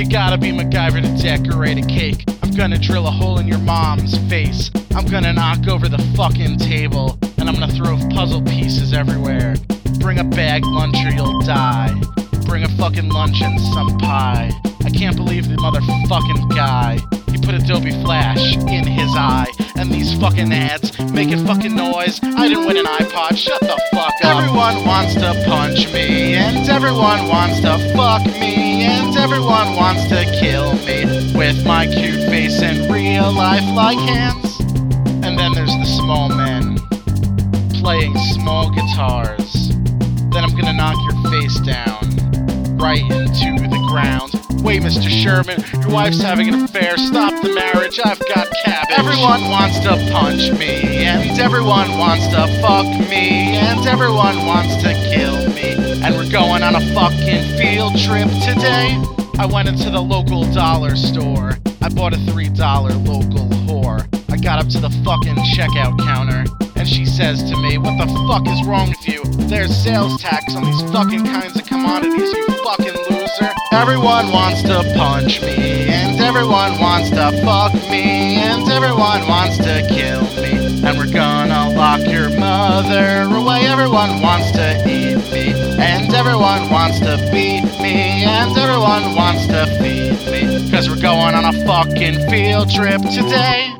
You gotta be MacGyver to decorate a cake. I'm gonna drill a hole in your mom's face. I'm gonna knock over the fucking table, and I'm gonna throw puzzle pieces everywhere. Bring a bag lunch or you'll die. Bring a fucking lunch and some pie. I can't believe the motherfucking guy. He put Adobe Flash in his eye. And these fucking ads making fucking noise. I didn't win an iPod, shut the fuck up. Everyone wants to punch me, and everyone wants to fuck me, and everyone wants to kill me with my cute face and real life like hands. And then there's the small men playing small guitars. Then I'm gonna knock your face down right into the ground. Wait, Mr. Sherman, your wife's having an affair. Stop the marriage, I've got cabbage. Everyone wants to punch me, and everyone wants to fuck me, and everyone wants to kill me. And we're going on a fucking field trip today. I went into the local dollar store. I bought a $3 local whore. I got up to the fucking checkout counter, and she says to me, "What the fuck is wrong with you? There's sales tax on these fucking kinds of commodities, you fucking loser." Everyone wants to punch me, and everyone wants to fuck me, and everyone wants to kill me. And we're gonna lock your mother away. Everyone wants to eat me, and everyone wants to beat me, and everyone wants to feed me. 'Cause we're going on a fucking field trip today.